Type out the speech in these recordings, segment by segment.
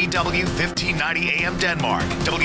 WGBW 1590 AM Denmark,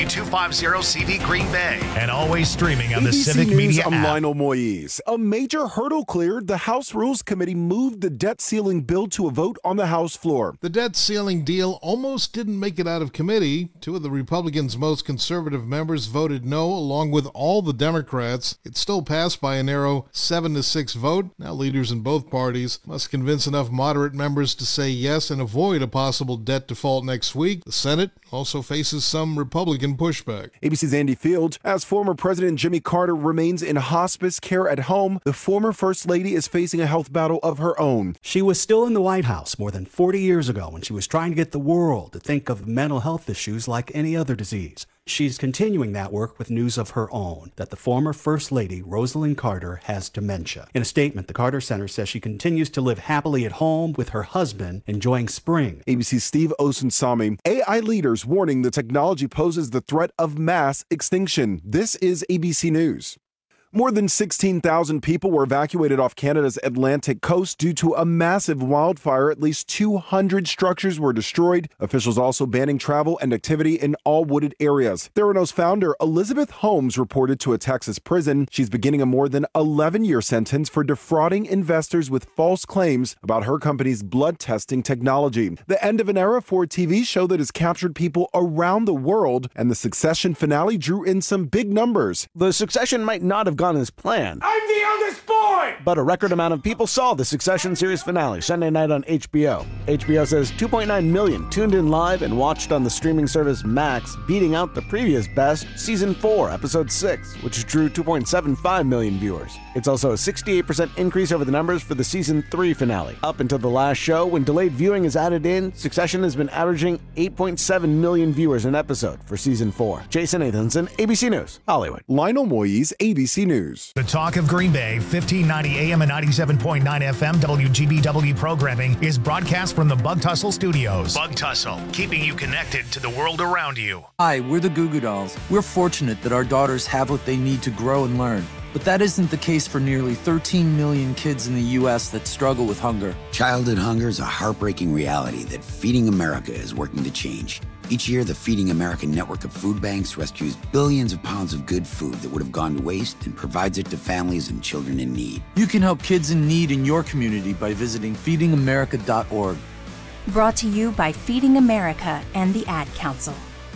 W250 CD Green Bay, and always streaming on the ABC Civic News, Media I'm app. Lionel Moyes. A major hurdle cleared. The House Rules Committee moved the debt ceiling bill to a vote on the House floor. The debt ceiling deal almost didn't make it out of committee. Two of the Republicans' most conservative members voted no, along with all the Democrats. It still passed by a narrow 7-6 vote. Now leaders in both parties must convince enough moderate members to say yes and avoid a possible debt default next week. The Senate also faces some Republican pushback. ABC's Andy Field. As former President Jimmy Carter remains in hospice care at home, the former First Lady is facing a health battle of her own. She was still in the White House more than 40 years ago when she was trying to get the world to think of mental health issues like any other disease. She's continuing that work with news of her own, that the former First Lady, Rosalind Carter, has dementia. In a statement, the Carter Center says she continues to live happily at home with her husband, enjoying spring. ABC's Steve Osunsami. AI leaders warning the technology poses the threat of mass extinction. This is ABC News. More than 16,000 people were evacuated off Canada's Atlantic coast due to a massive wildfire. At least 200 structures were destroyed. Officials also banning travel and activity in all wooded areas. Theranos founder Elizabeth Holmes reported to a Texas prison. She's beginning a more than 11-year sentence for defrauding investors with false claims about her company's blood testing technology. The end of an era for a TV show that has captured people around the world, and the Succession finale drew in some big numbers. The Succession might not have gone as planned. I'm the eldest boy! But a record amount of people saw the Succession series finale Sunday night on HBO. HBO says 2.9 million tuned in live and watched on the streaming service Max, beating out the previous best, Season 4, Episode 6, which drew 2.75 million viewers. It's also a 68% increase over the numbers for the Season 3 finale. Up until the last show, when delayed viewing is added in, Succession has been averaging 8.7 million viewers an episode for Season 4. Jason Nathanson, ABC News, Hollywood. Lionel Moyes, ABC News. The Talk of Green Bay, 1590 AM and 97.9 FM WGBW programming is broadcast from the Bug Tussle Studios. Bug Tussle, keeping you connected to the world around you. Hi, we're the Goo Goo Dolls. We're fortunate that our daughters have what they need to grow and learn. But that isn't the case for nearly 13 million kids in the U.S. that struggle with hunger. Childhood hunger is a heartbreaking reality that Feeding America is working to change. Each year, the Feeding America network of food banks rescues billions of pounds of good food that would have gone to waste and provides it to families and children in need. You can help kids in need in your community by visiting feedingamerica.org. Brought to you by Feeding America and the Ad Council.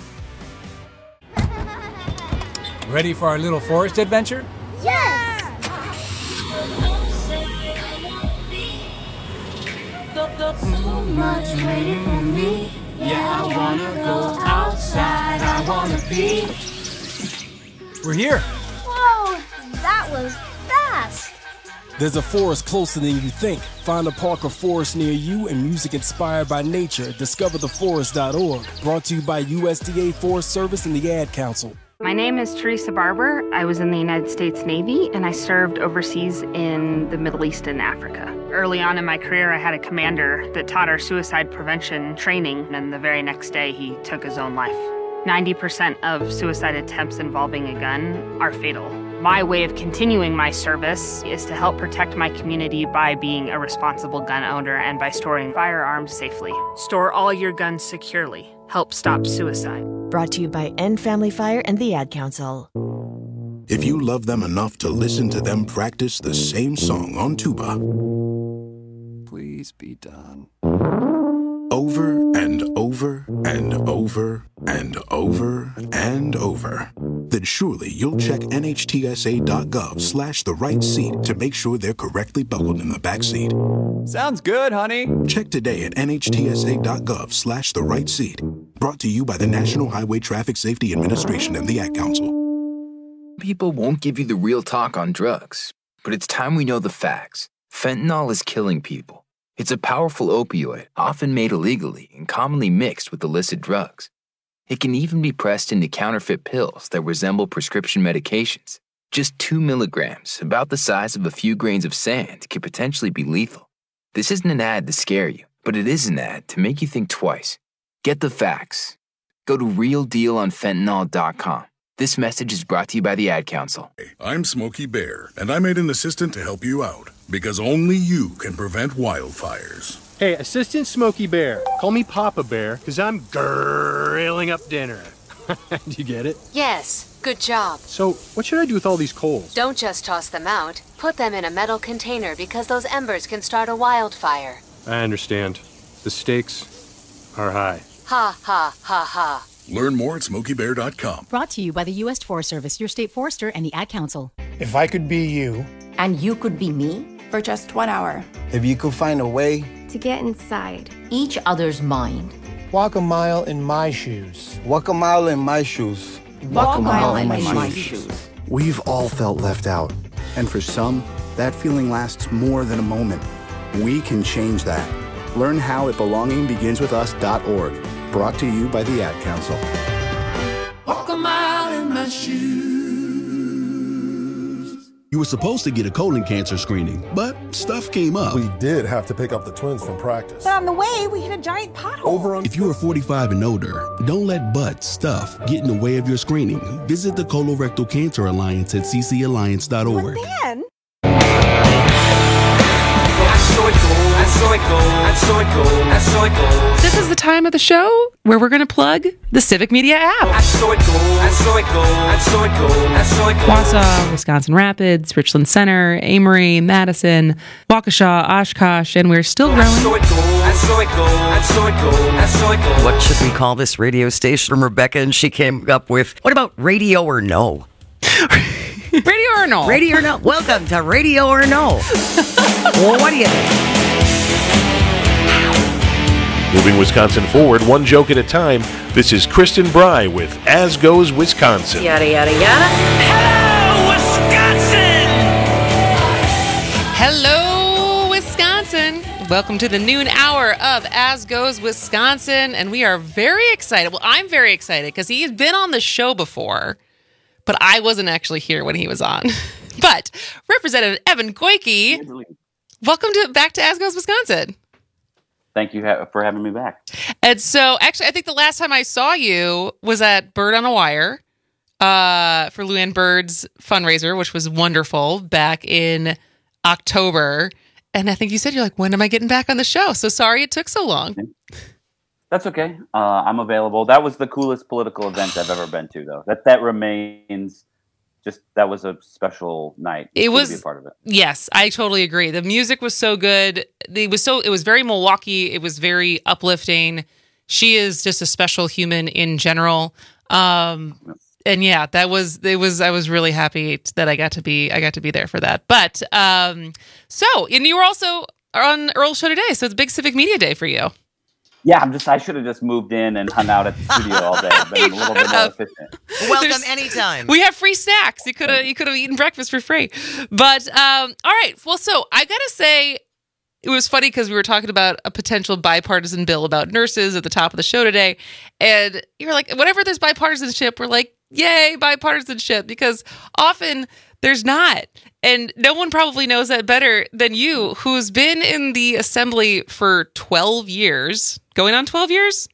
Ready for our little forest adventure? Yes! So much waiting for me. Yeah, I wanna go outside. I wanna be. We're here. Whoa, that was fast. There's a forest closer than you think. Find a park or forest near you and music inspired by nature at discovertheforest.org. Brought to you by USDA Forest Service and the Ad Council. My name is Teresa Barber. I was in the United States Navy, and I served overseas in the Middle East and Africa. Early on in my career, I had a commander that taught our suicide prevention training, and the very next day, he took his own life. 90% of suicide attempts involving a gun are fatal. My way of continuing my service is to help protect my community by being a responsible gun owner and by storing firearms safely. Store all your guns securely. Help stop suicide. Brought to you by End Family Fire and the Ad Council. If you love them enough to listen to them practice the same song on tuba, please be done. Over and over and over and over and over, then surely you'll check NHTSA.gov/the right seat to make sure they're correctly buckled in the back seat. Sounds good, honey. Check today at NHTSA.gov/the right seat. Brought to you by the National Highway Traffic Safety Administration and the Ad Council. People won't give you the real talk on drugs, but it's time we know the facts. Fentanyl is killing people. It's a powerful opioid, often made illegally and commonly mixed with illicit drugs. It can even be pressed into counterfeit pills that resemble prescription medications. Just 2 milligrams, about the size of a few grains of sand, could potentially be lethal. This isn't an ad to scare you, but it is an ad to make you think twice. Get the facts. Go to realdealonfentanyl.com. This message is brought to you by the Ad Council. I'm Smokey Bear, and I made an assistant to help you out, because only you can prevent wildfires. Hey, Assistant Smokey Bear. Call me Papa Bear, because I'm grilling up dinner. Do you get it? Yes, good job. So, what should I do with all these coals? Don't just toss them out. Put them in a metal container because those embers can start a wildfire. I understand. The stakes are high. Ha, ha, ha, ha. Learn more at SmokeyBear.com. Brought to you by the U.S. Forest Service, your state forester, and the Ad Council. If I could be you. And you could be me? For just 1 hour. If you could find a way. To get inside. Each other's mind. Walk a mile in my shoes. Walk a mile in my shoes. Walk a mile in my shoes. We've all felt left out. And for some, that feeling lasts more than a moment. We can change that. Learn how at belongingbeginswithus.org. Brought to you by the Ad Council. Walk a mile in my shoes. You were supposed to get a colon cancer screening, but stuff came up. We did have to pick up the twins from practice. But on the way, we hit a giant pothole. If you are 45 and older, don't let stuff get in the way of your screening. Visit the Colorectal Cancer Alliance at ccalliance.org. But then... This is the time of the show where we're going to plug the Civic Media app. Wausau, Wisconsin Rapids, Richland Center, Amory, Madison, Waukesha, Oshkosh, and we're still growing. What should we call this radio station from Rebecca? And she came up with, what about Radio or No? Radio or No? Radio or No. Welcome to Radio or No. Well, what do you think? Moving Wisconsin forward, one joke at a time, this is Kristen Bry with As Goes Wisconsin. Yada, yada, yada. Hello, Wisconsin. Welcome to the noon hour of As Goes Wisconsin, and we are very excited. Well, I'm very excited because he has been on the show before, but I wasn't actually here when he was on. But Representative Evan Goyke, welcome back to As Goes Wisconsin. Thank you for having me back. And so, actually, I think the last time I saw you was at Bird on a Wire for Luann Bird's fundraiser, which was wonderful, back in October. And I think you said, you're like, when am I getting back on the show? So sorry it took so long. That's okay. I'm available. That was the coolest political event I've ever been to, though. That remains... that was a special night. It was to be a part of it. Yes, I totally agree. The music was so good. It was very Milwaukee. It was very uplifting. She is just a special human in general. And yeah, I was really happy that I got to be there for that. But and you were also on Earl's show today, so it's a big Civic Media Day for you. Yeah, I should have just moved in and hung out at the studio all day. Been a little bit more efficient. Welcome anytime. We have free snacks. You could have eaten breakfast for free. But all right. Well, so I gotta say, it was funny because we were talking about a potential bipartisan bill about nurses at the top of the show today, and you were like, whenever there's bipartisanship, we're like, yay, bipartisanship, because often there's not. And no one probably knows that better than you, who's been in the assembly for 12 years. Going on 12 years?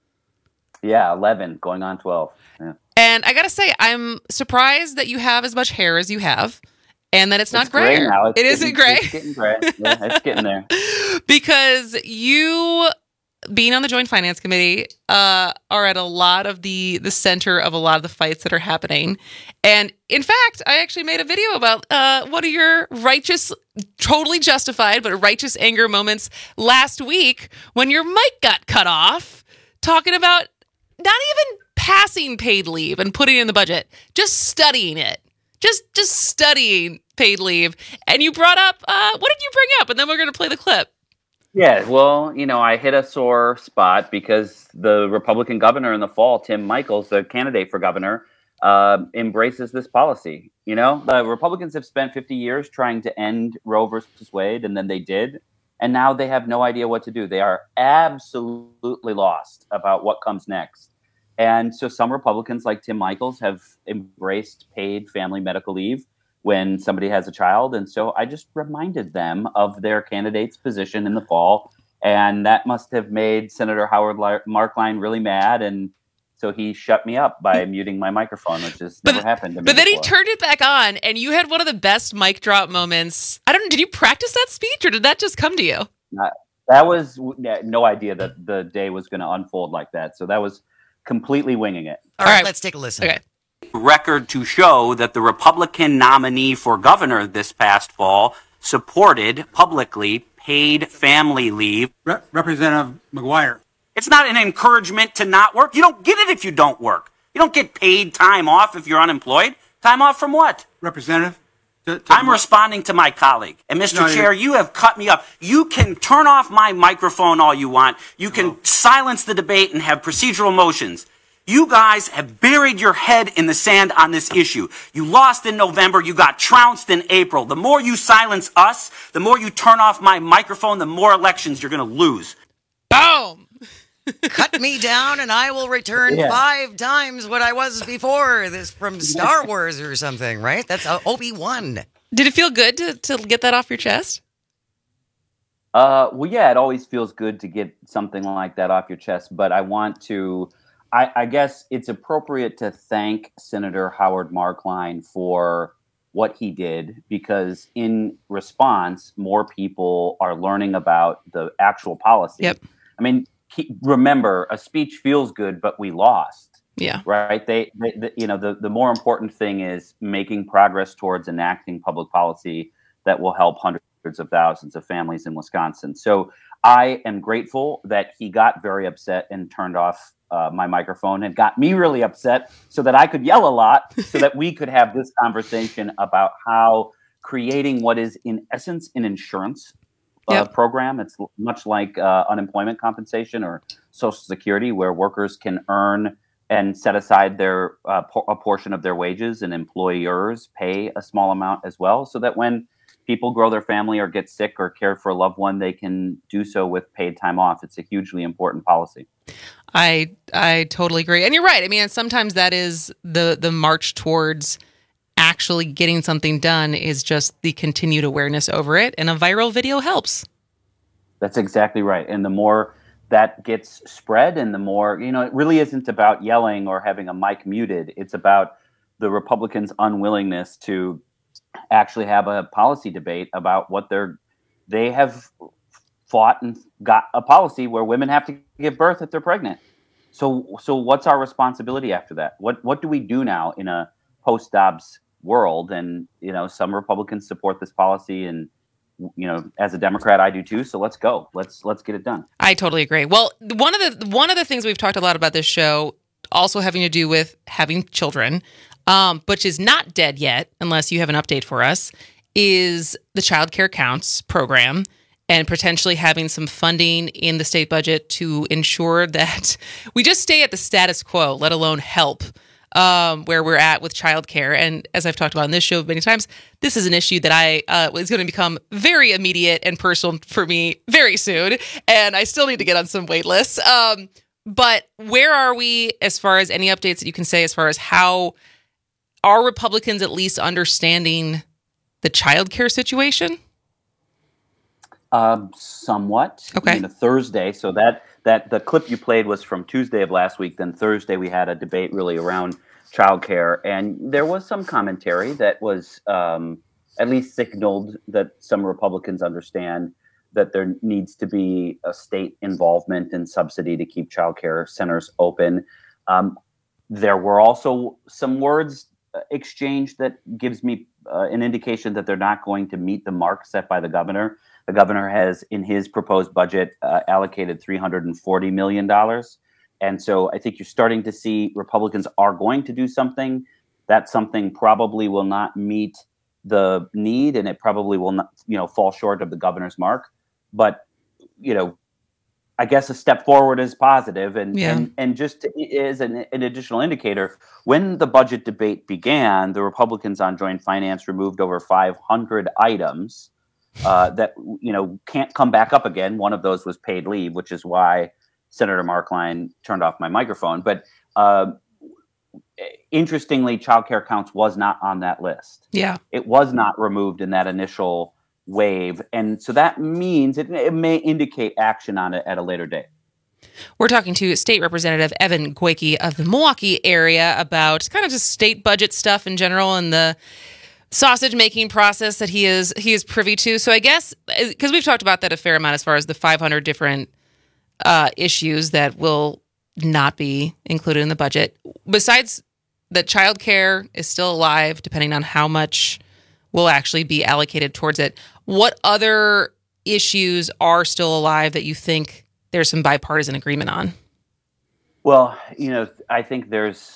Yeah, 11, going on 12. Yeah. And I got to say, I'm surprised that you have as much hair as you have and that it's not gray. Now. It isn't gray? It's getting gray. Yeah, it's getting there. Because you, being on the Joint Finance Committee, are at a lot of the center of a lot of the fights that are happening. And in fact, I actually made a video about one of your righteous, totally justified, but righteous anger moments last week when your mic got cut off, talking about not even passing paid leave and putting it in the budget, just studying it. Just studying paid leave. And you brought up, what did you bring up? And then we're going to play the clip. Yeah, well, I hit a sore spot because the Republican governor in the fall, Tim Michels, the candidate for governor, embraces this policy. The Republicans have spent 50 years trying to end Roe versus Wade, and then they did. And now they have no idea what to do. They are absolutely lost about what comes next. And so some Republicans like Tim Michels have embraced paid family medical leave when somebody has a child. And so I just reminded them of their candidate's position in the fall. And that must have made Senator Howard Marklein really mad. And So he shut me up by muting my microphone, which has never happened to me. But then he before. turned it back on, and you had one of the best mic drop moments. I don't know. Did you practice that speech, or did that just come to you? That was no idea that the day was going to unfold like that. So that was completely winging it. All right, let's take a listen. Okay. Record to show that the Republican nominee for governor this past fall supported publicly paid family leave. Representative McGuire. It's not an encouragement to not work. You don't get it if you don't work. You don't get paid time off if you're unemployed. Time off from what? Representative? I'm responding to my colleague. And Mr. Chair, you have cut me up. You can turn off my microphone all you want. You can silence the debate and have procedural motions. You guys have buried your head in the sand on this issue. You lost in November. You got trounced in April. The more you silence us, the more you turn off my microphone, the more elections you're going to lose. Boom! Cut me down and I will return 5 times what I was before. This from Star Wars or something, right? That's Obi-Wan. Did it feel good to get that off your chest? Well, yeah, it always feels good to get something like that off your chest. But I guess it's appropriate to thank Senator Howard Marklein for what he did, because in response, more people are learning about the actual policy. Yep. I mean, remember, a speech feels good, but we lost. Yeah. Right. The more important thing is making progress towards enacting public policy that will help hundreds of thousands of families in Wisconsin. So I am grateful that he got very upset and turned off my microphone and got me really upset so that I could yell a lot so that we could have this conversation about how creating what is in essence an insurance program. It's much like unemployment compensation or Social Security, where workers can earn and set aside their a portion of their wages, and employers pay a small amount as well, so that when people grow their family or get sick or care for a loved one, they can do so with paid time off. It's a hugely important policy. I totally agree. And you're right. I mean, sometimes that is the march towards actually getting something done is just the continued awareness over it. And a viral video helps. That's exactly right. And the more that gets spread and the more, it really isn't about yelling or having a mic muted. It's about the Republicans' unwillingness to actually have a policy debate about what they have fought and got a policy where women have to give birth if they're pregnant. So what's our responsibility after that? What do we do now in a post-Dobbs world? And, some Republicans support this policy, and, as a Democrat, I do too. So let's go. Let's get it done. I totally agree. Well, one of the things we've talked a lot about this show, also having to do with having children, which is not dead yet, unless you have an update for us, is the Child Care Counts program, and potentially having some funding in the state budget to ensure that we just stay at the status quo, let alone help where we're at with childcare. And as I've talked about on this show many times, this is an issue that is going to become very immediate and personal for me very soon. And I still need to get on some wait lists. But where are we as far as any updates that you can say as far as how are Republicans at least understanding the childcare situation? Somewhat. Okay. Thursday. So that the clip you played was from Tuesday of last week. Then Thursday we had a debate really around childcare, and there was some commentary that was at least signaled that some Republicans understand that there needs to be a state involvement and subsidy to keep childcare centers open. There were also some words exchanged that gives me an indication that they're not going to meet the mark set by the governor. The governor has, in his proposed budget, allocated $340 million. And so I think you're starting to see Republicans are going to do something. That something probably will not meet the need, and it probably will not, fall short of the governor's mark. But, I guess a step forward is positive. And just as an additional indicator, when the budget debate began, the Republicans on Joint Finance removed over 500 items that can't come back up again. One of those was paid leave, which is why Senator Marklein turned off my microphone. But interestingly, Child Care Counts was not on that list. Yeah, it was not removed in that initial wave, and so that means it may indicate action on it at a later date. We're talking to State Representative Evan Goyke of the Milwaukee area about kind of just state budget stuff in general and the sausage making process that he is privy to. So I guess, because we've talked about that a fair amount as far as the 500 different issues that will not be included in the budget. Besides that, childcare is still alive, depending on how much will actually be allocated towards it. What other issues are still alive that you think there's some bipartisan agreement on? Well, I think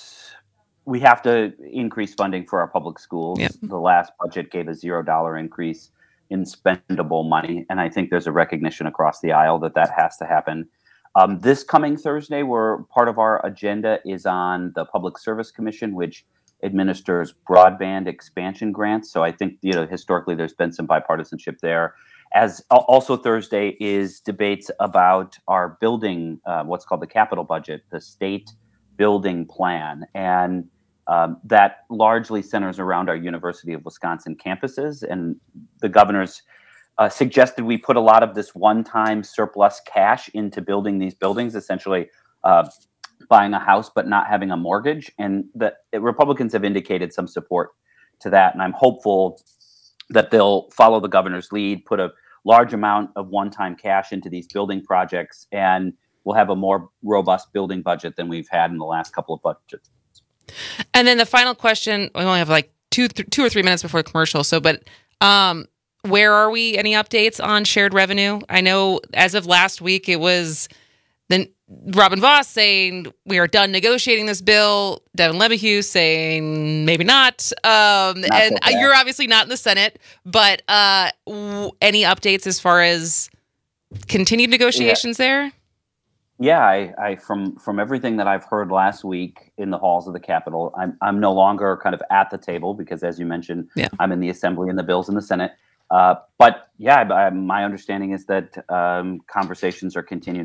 we have to increase funding for our public schools. Yep. The last budget gave a $0 increase in spendable money, and I think there's a recognition across the aisle that has to happen. This coming Thursday, part of our agenda is on the Public Service Commission, which administers broadband expansion grants. So I think, historically there's been some bipartisanship there. As also Thursday is debates about our building, what's called the capital budget, the state building plan. And that largely centers around our University of Wisconsin campuses. And the governor's suggested we put a lot of this one-time surplus cash into building these buildings, essentially buying a house but not having a mortgage. And the Republicans have indicated some support to that. And I'm hopeful that they'll follow the governor's lead, put a large amount of one-time cash into these building projects, and we'll have a more robust building budget than we've had in the last couple of budgets. And then the final question, we only have like two or 3 minutes before commercial. So, but where are we? Any updates on shared revenue? I know as of last week, it was then Robin Vos saying we are done negotiating this bill. Devin LeMahieu saying maybe not. And you're obviously not in the Senate, but any updates as far as continued negotiations there? Yeah, I from everything that I've heard last week in the halls of the Capitol, I'm no longer kind of at the table because, as you mentioned, I'm in the Assembly and the bill's in the Senate. But yeah, my understanding is that conversations are continuing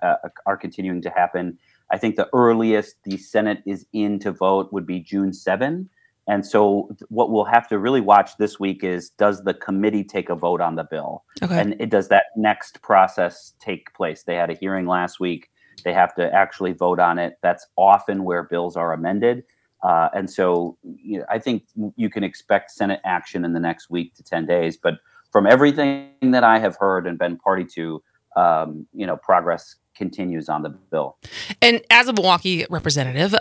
to happen. I think the earliest the Senate is in to vote would be June 7. And so what we'll have to really watch this week is, does the committee take a vote on the bill? Okay. And does that next process take place? They had a hearing last week. They have to actually vote on it. That's often where bills are amended. And so I think you can expect Senate action in the next week to 10 days. But from everything that I have heard and been party to, progress continues on the bill. And as a Milwaukee representative,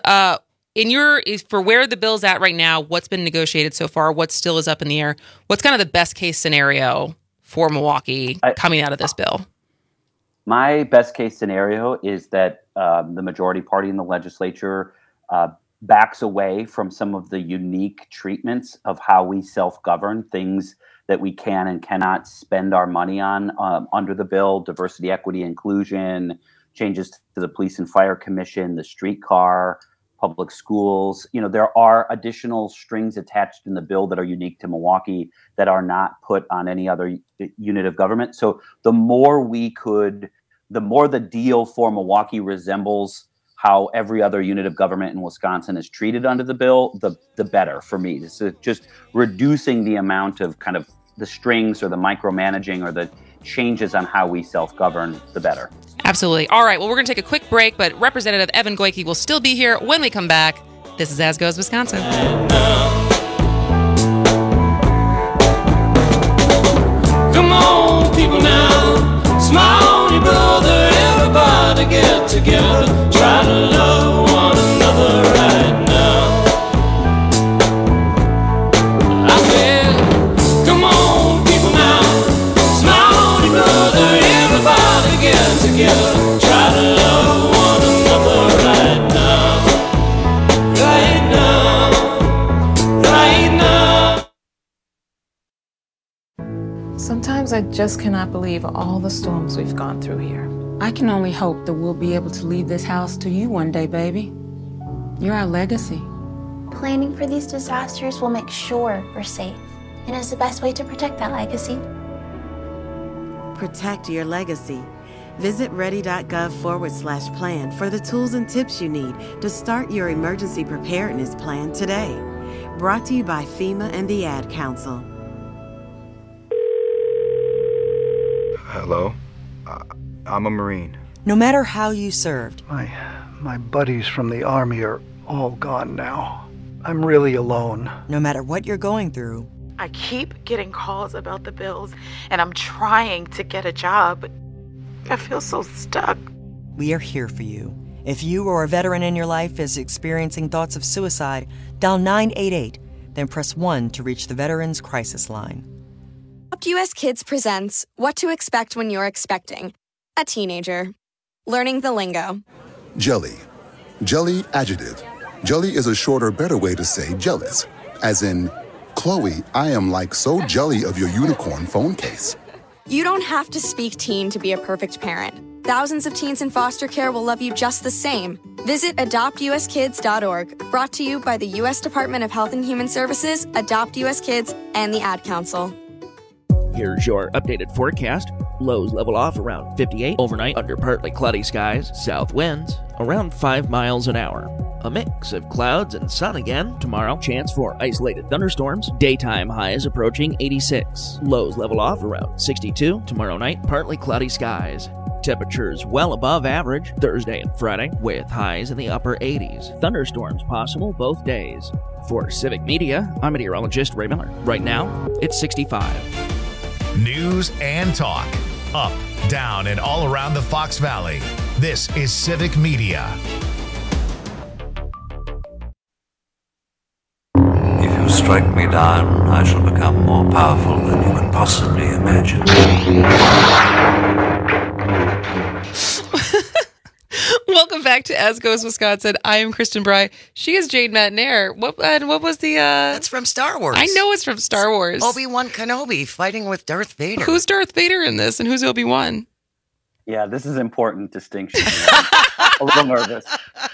for where the bill's at right now, what's been negotiated so far, what still is up in the air, what's kind of the best case scenario for Milwaukee coming out of this bill? My best case scenario is that the majority party in the legislature backs away from some of the unique treatments of how we self-govern, things that we can and cannot spend our money on under the bill: diversity, equity, inclusion, changes to the Police and Fire Commission, the streetcar, public schools. There are additional strings attached in the bill that are unique to Milwaukee that are not put on any other unit of government. So the more the deal for Milwaukee resembles how every other unit of government in Wisconsin is treated under the bill, the better for me. So just reducing the amount of kind of the strings or the micromanaging or the changes on how we self-govern, the better. Absolutely. All right. Well, we're going to take a quick break, but Representative Evan Goyke will still be here when we come back. This is As Goes Wisconsin. Come on, people now. Smile on your brother. Everybody get together. Try to love one another right now. I said, come on, people now. Smile on your brother. Everybody get together. Try to love one another right now. Right now. Right now. Sometimes I just cannot believe all the storms we've gone through here. I can only hope that we'll be able to leave this house to you one day, baby. You're our legacy. Planning for these disasters will make sure we're safe, and is the best way to protect that legacy. Protect your legacy. Visit ready.gov/plan for the tools and tips you need to start your emergency preparedness plan today. Brought to you by FEMA and the Ad Council. Hello? I'm a Marine. No matter how you served. My buddies from the Army are all gone now. I'm really alone. No matter what you're going through. I keep getting calls about the bills, and I'm trying to get a job, but I feel so stuck. We are here for you. If you or a veteran in your life is experiencing thoughts of suicide, dial 988, then press 1 to reach the Veterans Crisis Line. Adopt US Kids presents What to Expect When You're Expecting a Teenager. Learning the lingo. Jelly. Jelly adjective. Jelly is a shorter, better way to say jealous. As in, Chloe, I am like so jelly of your unicorn phone case. You don't have to speak teen to be a perfect parent. Thousands of teens in foster care will love you just the same. Visit adoptuskids.org, brought to you by the U.S. Department of Health and Human Services, Adopt US Kids, and the Ad Council. Here's your updated forecast. Lows level off around 58 overnight under partly cloudy skies. South winds around 5 miles an hour. A mix of clouds and sun again tomorrow. Chance for isolated thunderstorms. Daytime highs approaching 86. Lows level off around 62. Tomorrow night, partly cloudy skies. Temperatures well above average Thursday and Friday, with highs in the upper 80s. Thunderstorms possible both days. For Civic Media, I'm meteorologist Ray Miller. Right now, it's 65. News and talk. Up, down, and all around the Fox Valley. This is Civic Media. If you strike me down, I shall become more powerful than you can possibly imagine. Welcome back to As Goes Wisconsin. I am Kristen Bry. She is Jade Matnair. What was the... That's from Star Wars. I know it's from Star Wars. Obi-Wan Kenobi fighting with Darth Vader. Who's Darth Vader in this, and who's Obi-Wan? Yeah, this is important distinction. A little nervous.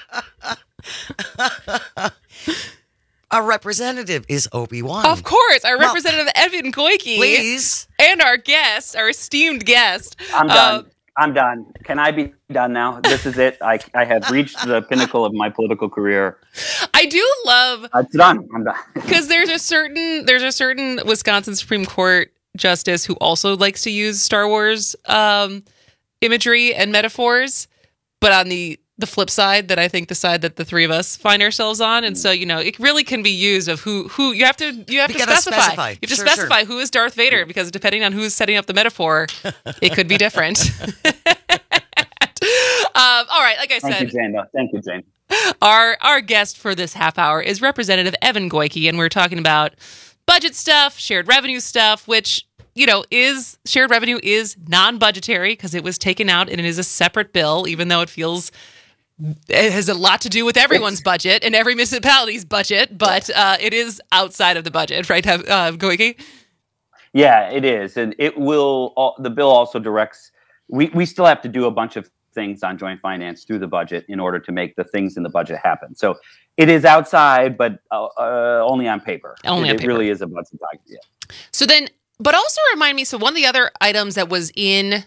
Our representative is Obi-Wan. Of course. Our representative, Evan Goyke. Please. And our guest, our esteemed guest. I'm done. I'm done. Can I be done now? This is it. I have reached the pinnacle of my political career. I do love. It's done. I'm done. Because there's a certain Wisconsin Supreme Court justice who also likes to use Star Wars imagery and metaphors, but on the flip side, that I think the side that the three of us find ourselves on, and so it really can be used of who you have to specify. You have to specify who is Darth Vader, because depending on who's setting up the metaphor, it could be different. All right, like I said, thank you, Jane. Our guest for this half hour is Representative Evan Goyke, and we're talking about budget stuff, shared revenue stuff, which is shared revenue is non-budgetary because it was taken out and it is a separate bill, even though it has a lot to do with everyone's budget and every municipality's budget, but it is outside of the budget, right, Goyke? Yeah, it is, and it will. The bill also directs. We still have to do a bunch of things on joint finance through the budget in order to make the things in the budget happen. So it is outside, but only on paper. It really is a budget document. Yeah. So then, but also remind me. So one of the other items that was in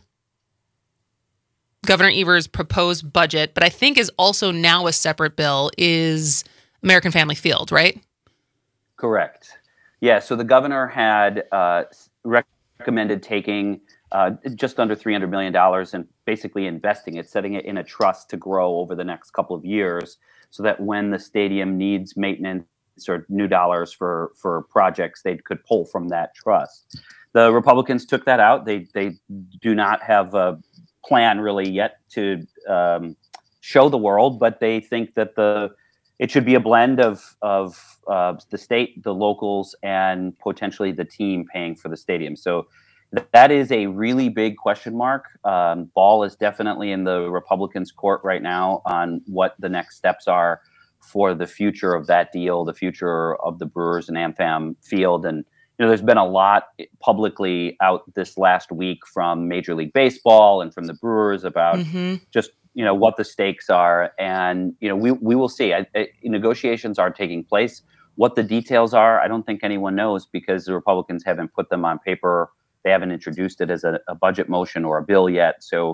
Governor Evers' proposed budget, but I think is also now a separate bill, is American Family Field, right? Correct. Yeah, so the governor had recommended taking just under $300 million and basically investing it, setting it in a trust to grow over the next couple of years so that when the stadium needs maintenance or new dollars for projects, they could pull from that trust. The Republicans took that out. They do not have a plan really yet to show the world, but they think that it should be a blend of the state, the locals, and potentially the team paying for the stadium. So that is a really big question mark. Ball is definitely in the Republicans' court right now on what the next steps are for the future of that deal, the future of the Brewers and AmFam Field. And there's been a lot publicly out this last week from Major League Baseball and from the Brewers about just what the stakes are, and we will see. Negotiations are taking place. What the details are, I don't think anyone knows because the Republicans haven't put them on paper. They haven't introduced it as a budget motion or a bill yet. So,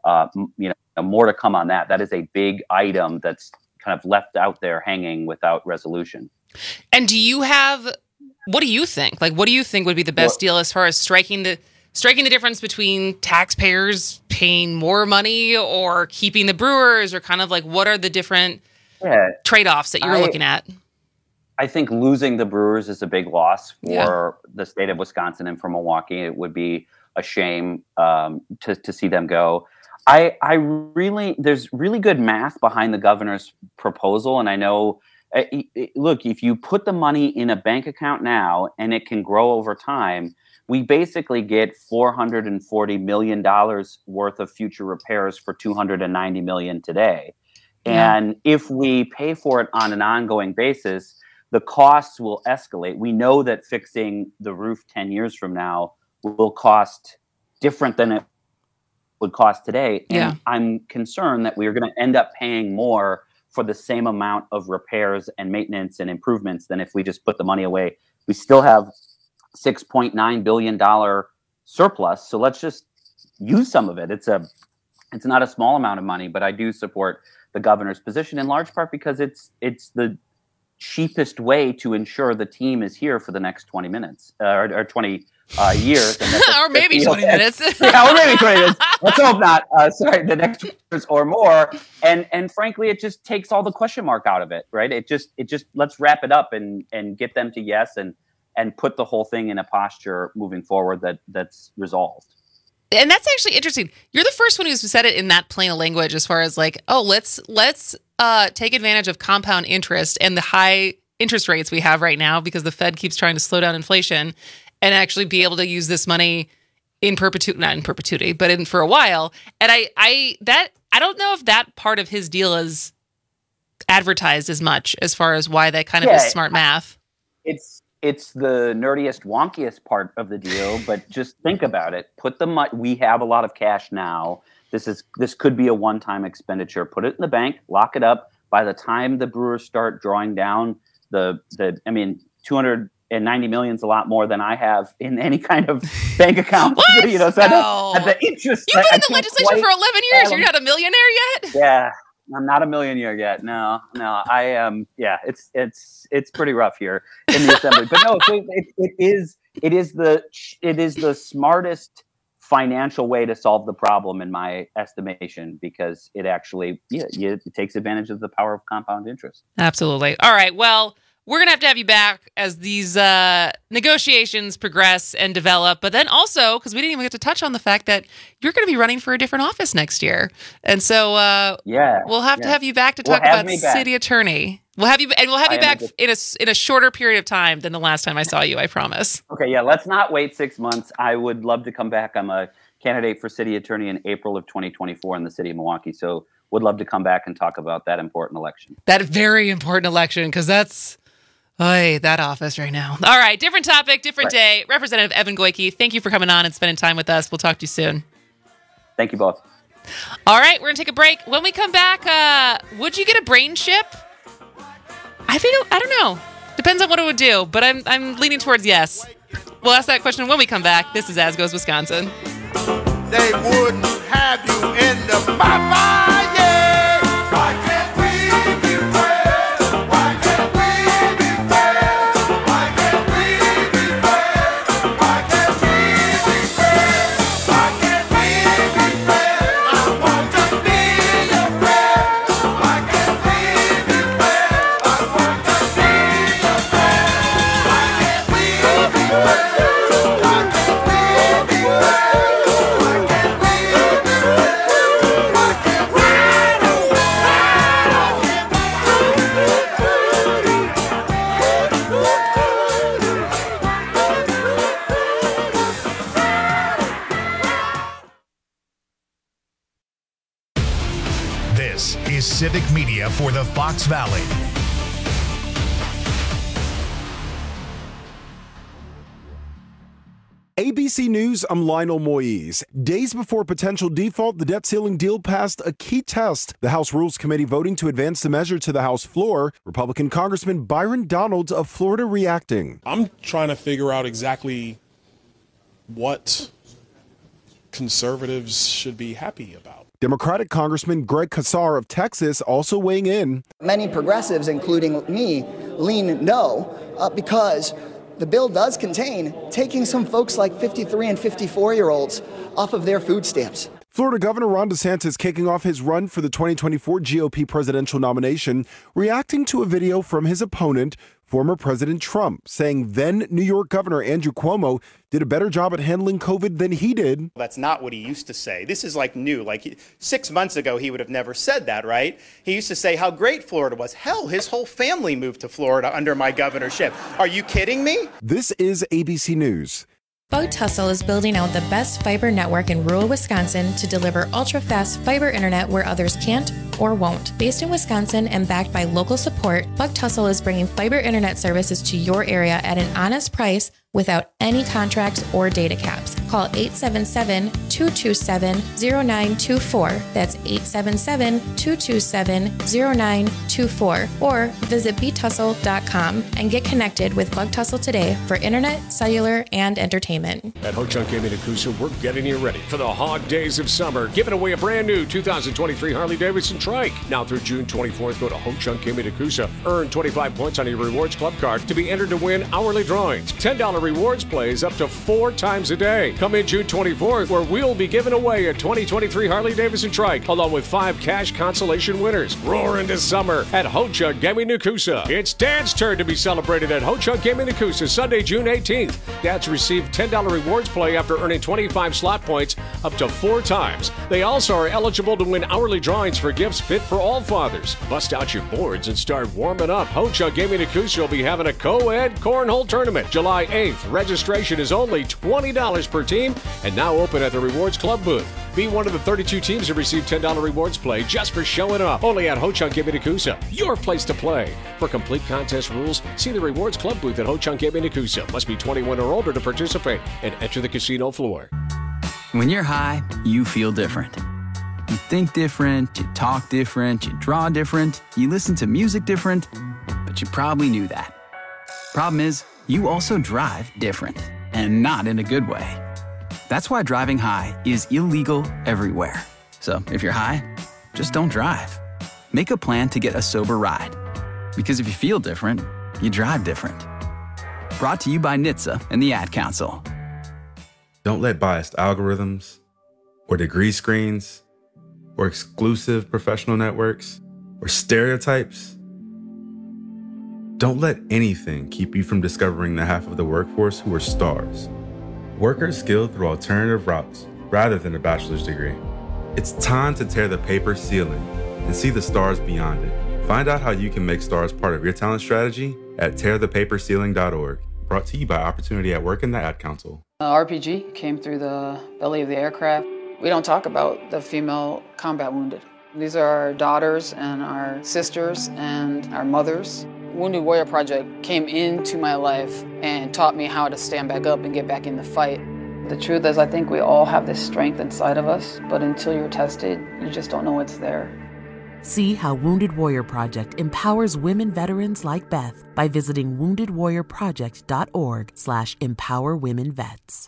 more to come on that. That is a big item that's kind of left out there hanging without resolution. And what do you think? Like, what do you think would be the best deal as far as striking striking the difference between taxpayers paying more money or keeping the brewers, or kind of like what are the different trade-offs that you're looking at? I think losing the Brewers is a big loss for the state of Wisconsin and for Milwaukee. It would be a shame to see them go. There's really good math behind the governor's proposal, and I know. Look, if you put the money in a bank account now and it can grow over time, we basically get $440 million worth of future repairs for $290 million today. Yeah. And if we pay for it on an ongoing basis, the costs will escalate. We know that fixing the roof 10 years from now will cost different than it would cost today. And I'm concerned that we're going to end up paying more for the same amount of repairs and maintenance and improvements than if we just put the money away. We still have $6.9 billion surplus. So let's just use some of it. It's not a small amount of money, but I do support the governor's position in large part because it's the cheapest way to ensure the team is here for the next 20 minutes or 20 years. And or maybe 20 minutes. Or maybe 20 minutes. Let's hope not. The next years or more. And frankly, it just takes all the question mark out of it, right? It just let's wrap it up and get them to yes and put the whole thing in a posture moving forward that's resolved. And that's actually interesting. You're the first one who's said it in that plain of language, as far as like, oh, let's take advantage of compound interest and the high interest rates we have right now because the Fed keeps trying to slow down inflation, and actually be able to use this money not in perpetuity, but for a while. And I don't know if that part of his deal is advertised as much, as far as why that kind of is smart math. It's the nerdiest, wonkiest part of the deal, but just think about it. We have a lot of cash now. This could be a one-time expenditure. Put it in the bank, lock it up. By the time the Brewers start drawing down $290 million is a lot more than I have in any kind of bank account. What? So at the interest. You've been in the legislature for 11 years. You're not a millionaire yet? Yeah. I'm not a millionaire yet. No, I am. It's pretty rough here in the assembly, but no, it is the smartest financial way to solve the problem in my estimation, because it actually, it takes advantage of the power of compound interest. Absolutely. All right. Well, we're going to have you back as these negotiations progress and develop. But then also, because we didn't even get to touch on the fact that you're going to be running for a different office next year. And so we'll have to have you back to talk about city attorney. We'll have you back in a shorter period of time than the last time I saw you, I promise. Okay, let's not wait 6 months. I would love to come back. I'm a candidate for city attorney in April of 2024 in the city of Milwaukee. So would love to come back and talk about that important election. That very important election, because that's... that office right now. All right, different topic, different day. Representative Evan Goyke, thank you for coming on and spending time with us. We'll talk to you soon. Thank you both. All right, we're going to take a break. When we come back, would you get a brain chip? I don't know. Depends on what it would do, but I'm leaning towards yes. We'll ask that question when we come back. This is As Goes Wisconsin. They wouldn't have you in the Bye-bye, yeah. Why can't we be friends? Why can't we be friends? Why can't we be friends? Why can't we be friends? Why can't we be friends? I want to be your friend. Why can't we be friends? I want to be your friend. Why can't we be friends? Why can't we be friends? This is Civic Media for the Fox Valley. ABC News, I'm Lionel Moise. Days before potential default, the debt ceiling deal passed a key test. The House Rules Committee voting to advance the measure to the House floor. Republican Congressman Byron Donalds of Florida reacting. I'm trying to figure out exactly what conservatives should be happy about. Democratic Congressman Greg Casar of Texas also weighing in. Many progressives, including me, lean no because the bill does contain taking some folks like 53 and 54-year-olds off of their food stamps. Florida Governor Ron DeSantis kicking off his run for the 2024 GOP presidential nomination, reacting to a video from his opponent, former President Trump, saying then New York Governor Andrew Cuomo did a better job at handling COVID than he did. That's not what he used to say. This is like new. 6 months ago, he would have never said that, right? He used to say how great Florida was. Hell, his whole family moved to Florida under my governorship. Are you kidding me? This is ABC News. Bug Tussle is building out the best fiber network in rural Wisconsin to deliver ultra-fast fiber internet where others can't or won't. Based in Wisconsin and backed by local support, Bug Tussle is bringing fiber internet services to your area at an honest price without any contracts or data caps. Call 877-227-0924. That's 877-227-0924. Or visit btussle.com and get connected with Bug Tussle today for internet, cellular, and entertainment. At Ho-Chunk Gaming in Coosa, we're getting you ready for the hog days of summer, giving away a brand new 2023 Harley-Davidson Trike. Now through June 24th, go to Ho-Chunk Gaming in Coosa. Earn 25 points on your Rewards Club card to be entered to win hourly drawings. $10 rewards plays up to 4 times a day. Come in June 24th, where we'll be giving away a 2023 Harley-Davidson Trike, along with 5 cash consolation winners. Roar into summer at Ho-Chunk Gaming in Coosa. It's Dad's turn to be celebrated at Ho-Chunk Gaming in Coosa, Sunday, June 18th. Dads receive $10 rewards play after earning 25 slot points up to 4 times. They also are eligible to win hourly drawings for gifts fit for all fathers. Bust out your boards and start warming up. Ho-Chunk Gaming in Coosa will be having a co-ed cornhole tournament July 8th. Registration is only $20 per team and now open at the Rewards Club booth. Be one of the 32 teams to receive $10 rewards play just for showing up. Only at Ho-Chunk Gaming in Coosa, your place to play. For complete contest rules, see the Rewards Club booth at Ho-Chunk Gaming in Coosa. Must be 21 or older to participate and enter the casino floor. When you're high, you feel different. You think different, you talk different, you draw different, you listen to music different, but you probably knew that. Problem is, you also drive different, and not in a good way. That's why driving high is illegal everywhere. So if you're high, just don't drive. Make a plan to get a sober ride. Because if you feel different, you drive different. Brought to you by NHTSA and the Ad Council. Don't let biased algorithms, or degree screens, or exclusive professional networks, or stereotypes. Don't let anything keep you from discovering the half of the workforce who are stars. Workers skilled through alternative routes rather than a bachelor's degree. It's time to tear the paper ceiling and see the stars beyond it. Find out how you can make stars part of your talent strategy at tearthepaperceiling.org. Brought to you by Opportunity at Work and the Ad Council. RPG came through the belly of the aircraft. We don't talk about the female combat wounded. These are our daughters and our sisters and our mothers. Wounded Warrior Project came into my life and taught me how to stand back up and get back in the fight. The truth is, I think we all have this strength inside of us, but until you're tested, you just don't know it's there. See how Wounded Warrior Project empowers women veterans like Beth by visiting woundedwarriorproject.org/empowerwomenvets.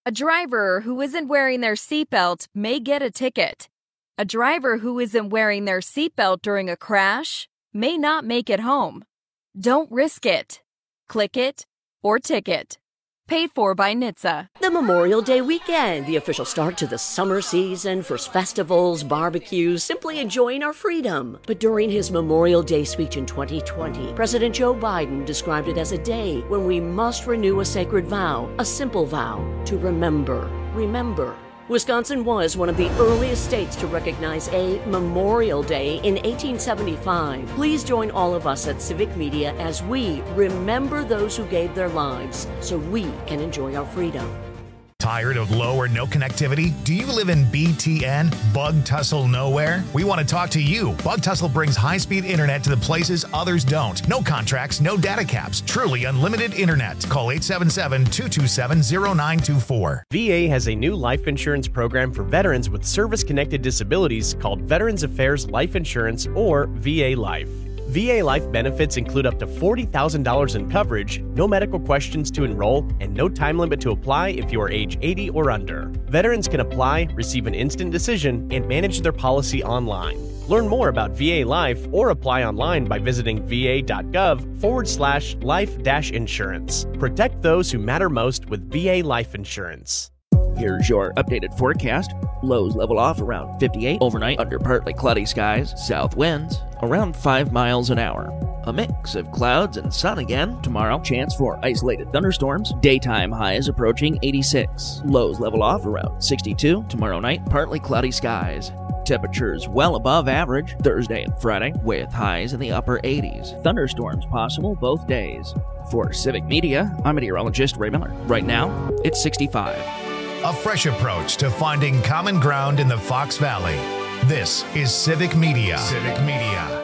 A driver who isn't wearing their seatbelt may get a ticket. A driver who isn't wearing their seatbelt during a crash may not make it home. Don't risk it. Click it or ticket. Paid for by NHTSA. The Memorial Day weekend, the official start to the summer season for festivals, barbecues, simply enjoying our freedom. But during his Memorial Day speech in 2020, President Joe Biden described it as a day when we must renew a sacred vow, a simple vow, to remember. Remember. Wisconsin was one of the earliest states to recognize a Memorial Day in 1875. Please join all of us at Civic Media as we remember those who gave their lives so we can enjoy our freedom. Tired of low or no connectivity? Do you live in BTN, Bug Tussle Nowhere? We want to talk to you. Bug Tussle brings high-speed internet to the places others don't. No contracts, no data caps. Truly unlimited internet. Call 877-227-0924. VA has a new life insurance program for veterans with service-connected disabilities called Veterans Affairs Life Insurance, or VA Life. VA Life benefits include up to $40,000 in coverage, no medical questions to enroll, and no time limit to apply if you are age 80 or under. Veterans can apply, receive an instant decision, and manage their policy online. Learn more about VA Life or apply online by visiting va.gov/life-insurance. Protect those who matter most with VA Life Insurance. Here's your updated forecast. Lows level off around 58 overnight under partly cloudy skies. South winds around 5 miles an hour. A mix of clouds and sun again tomorrow. Chance for isolated thunderstorms. Daytime highs approaching 86. Lows level off around 62. Tomorrow night, partly cloudy skies. Temperatures well above average Thursday and Friday with highs in the upper 80s. Thunderstorms possible both days. For Civic Media, I'm meteorologist Ray Miller. Right now, it's 65. A fresh approach to finding common ground in the Fox Valley. This is Civic Media. Civic Media.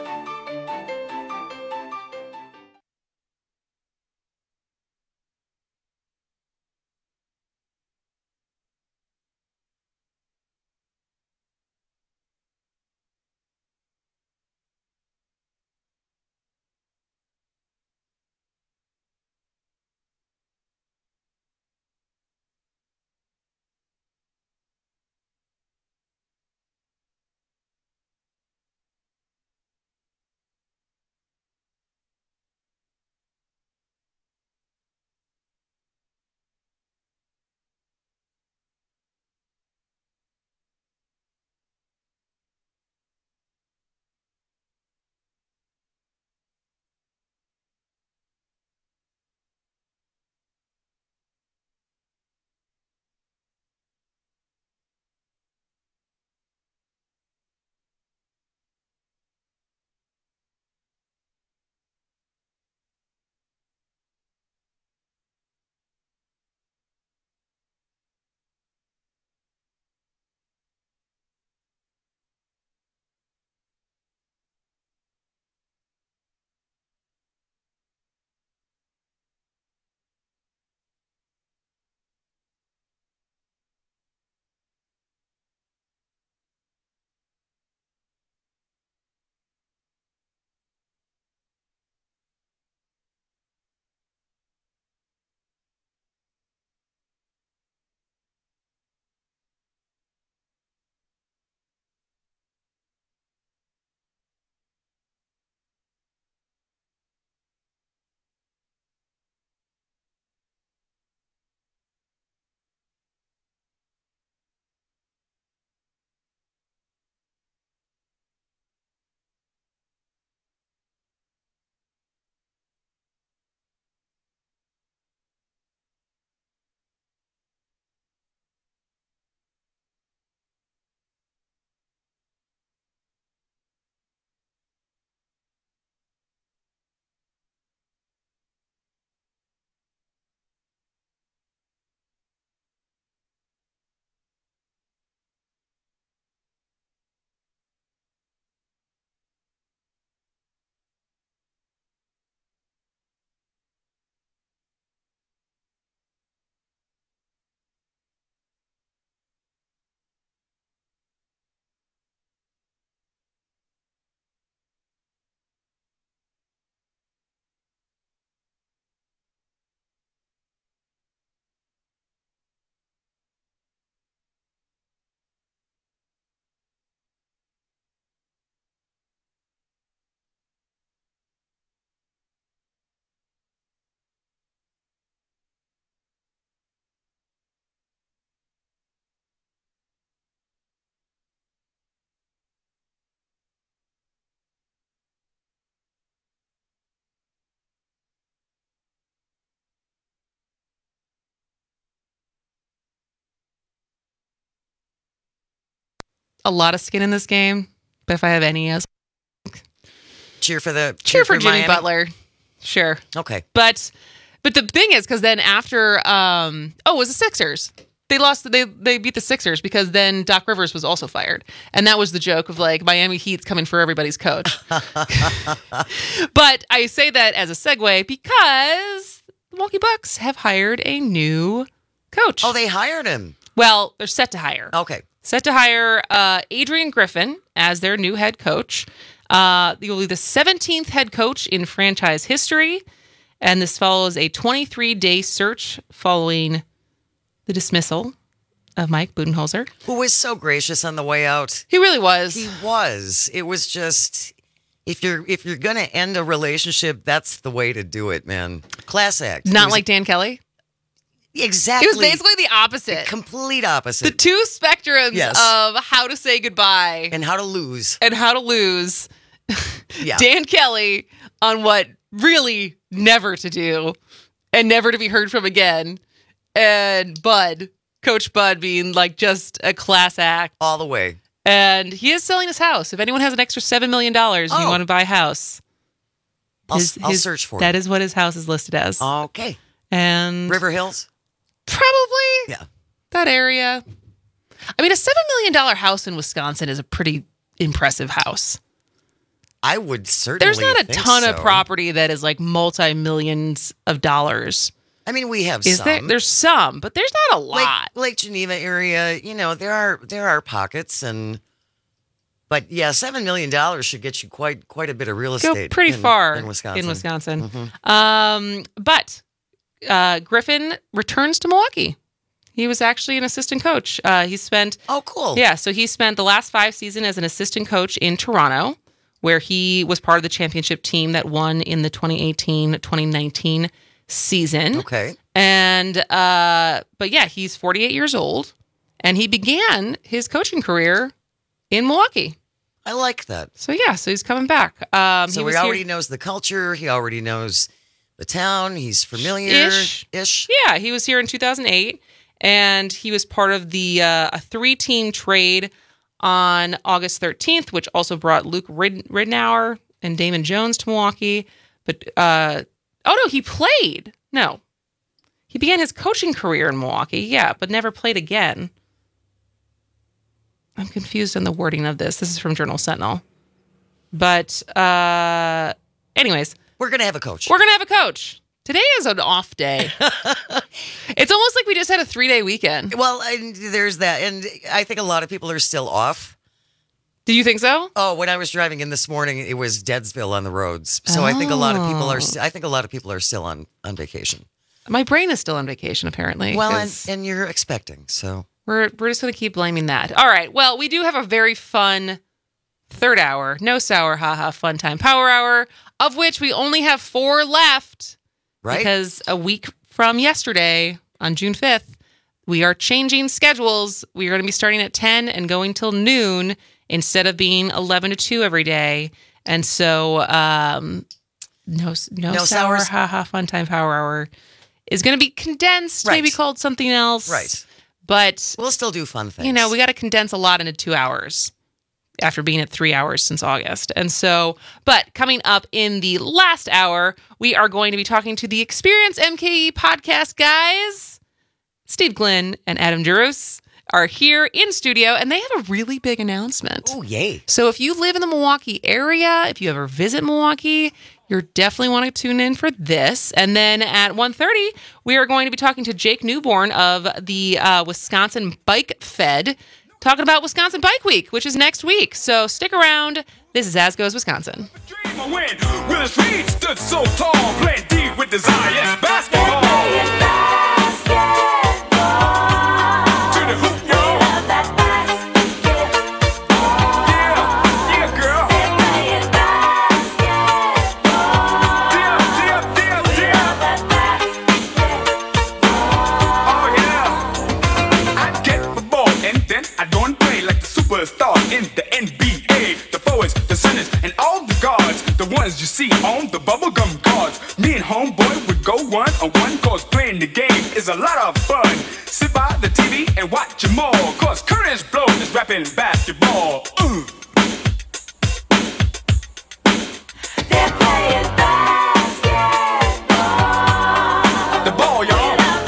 a lot of skin in this game, but if I have any, cheer for Jimmy Miami? Butler. Sure. Okay. But the thing is, because then after, it was the Sixers. They lost. They beat the Sixers because then Doc Rivers was also fired, and that was the joke of like Miami Heat's coming for everybody's coach. But I say that as a segue because the Milwaukee Bucks have hired a new coach. Oh, they hired him. Well, they're set to hire. Okay. Set to hire Adrian Griffin as their new head coach. He will be the 17th head coach in franchise history, and this follows a 23-day search following the dismissal of Mike Budenholzer, who was so gracious on the way out. He really was. He was. It was just, if you're gonna end a relationship, that's the way to do it, man. Class act. Not like Dan Kelly. Exactly. It was basically the opposite. The complete opposite. The two spectrums of how to say goodbye and how to lose. Yeah. Dan Kelly on what really never to do and never to be heard from again. And Coach Bud being like just a class act. All the way. And he is selling his house. If anyone has an extra $7 million and you want to buy a house, I'll search for it. That is what his house is listed as. Okay. And River Hills? Probably. Yeah. That area. I mean, a $7 million house in Wisconsin is a pretty impressive house. I would certainly There's not a think ton so. of property that is like multi-millions of dollars. I mean, we have Is some. there? There's some, but there's not a lot. Lake Geneva area, there are pockets, but yeah, $7 million should get you quite a bit of real estate. Go pretty far in Wisconsin. Mm-hmm. But Griffin returns to Milwaukee. He was actually an assistant coach. He spent cool. Yeah, so he spent the last 5 seasons as an assistant coach in Toronto, where he was part of the championship team that won in the 2018-2019 season. Okay. And but yeah, he's 48 years old, and he began his coaching career in Milwaukee. I like that. So yeah, so he's coming back. So he already knows the culture. He already knows the town. He's familiar. Ish. Yeah, he was here in 2008, and he was part of the a 3-team trade on August 13th, which also brought Luke Ridnour and Damon Jones to Milwaukee. But he played. No, he began his coaching career in Milwaukee. Yeah, but never played again. I'm confused on the wording of this. This is from Journal Sentinel. But anyways. We're going to have a coach. Today is an off day. It's almost like we just had a 3-day weekend. Well, there's that. And I think a lot of people are still off. Do you think so? Oh, when I was driving in this morning, it was Deadsville on the roads. So I think a lot of people are still on vacation. My brain is still on vacation, apparently. Well, and you're expecting, so. We're just going to keep blaming that. All right. Well, we do have a very fun third hour. No sour, haha, fun time power hour, of which we only have 4 left. Right. Because a week from yesterday, on June 5th, we are changing schedules. We are going to be starting at 10 and going till noon instead of being 11 to 2 every day. And so no sour, haha, fun time power hour is going to be condensed, maybe called something else. Right. But we'll still do fun things. We got to condense a lot into 2 hours after being at 3 hours since August. And so, but coming up in the last hour, we are going to be talking to the Experience MKE podcast guys. Steve Glynn and Adam Jerus are here in studio, and they have a really big announcement. Oh, yay. So if you live in the Milwaukee area, if you ever visit Milwaukee, you're definitely want to tune in for this. And then at 1:30, we are going to be talking to Jake Newborn of the Wisconsin Bike Fed, talking about Wisconsin Bike Week, which is next week. So stick around. This is As Goes Wisconsin. Will Street stood so tall, playing deep with desire. Yes, basketball. To the hoop, yo. Yeah, girl. Oh, yeah. I get the ball and then I don't play like the superstar in the NBA. The forwards, the centers, and all the guards, the ones you see on the bubblegum cards. Me and homeboy would go 1-on-1, cause playing the game is a lot of fun. Sit by the TV and watch them all, cause Curtis Blow is rapping basketball. They're playing basketball. The ball, y'all.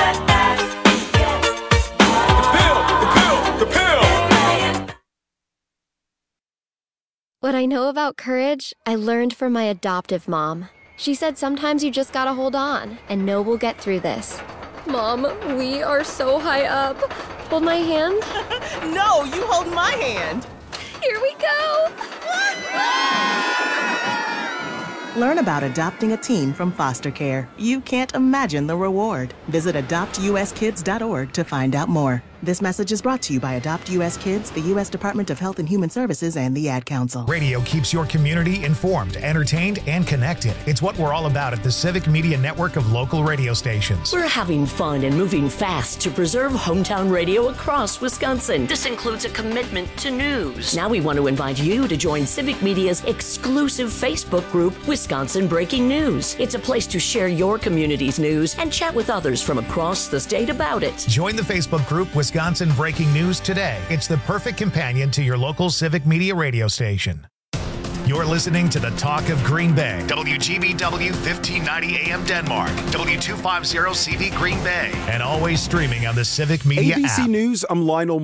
What I know about courage, I learned from my adoptive mom. She said sometimes you just gotta hold on and know we'll get through this. Mom, we are so high up. Hold my hand. No, you hold my hand. Here we go. Learn about adopting a teen from foster care. You can't imagine the reward. Visit adoptuskids.org to find out more. This message is brought to you by Adopt U.S. Kids, the U.S. Department of Health and Human Services, and the Ad Council. Radio keeps your community informed, entertained, and connected. It's what we're all about at the Civic Media Network of local radio stations. We're having fun and moving fast to preserve hometown radio across Wisconsin. This includes a commitment to news. Now we want to invite you to join Civic Media's exclusive Facebook group, Wisconsin Breaking News. It's a place to share your community's news and chat with others from across the state about it. Join the Facebook group Wisconsin Breaking News today. It's the perfect companion to your local Civic Media radio station. You're listening to the Talk of Green Bay. WGBW 1590 AM Denmark. W250 CD Green Bay. And always streaming on the Civic Media ABC app. News, I'm Lionel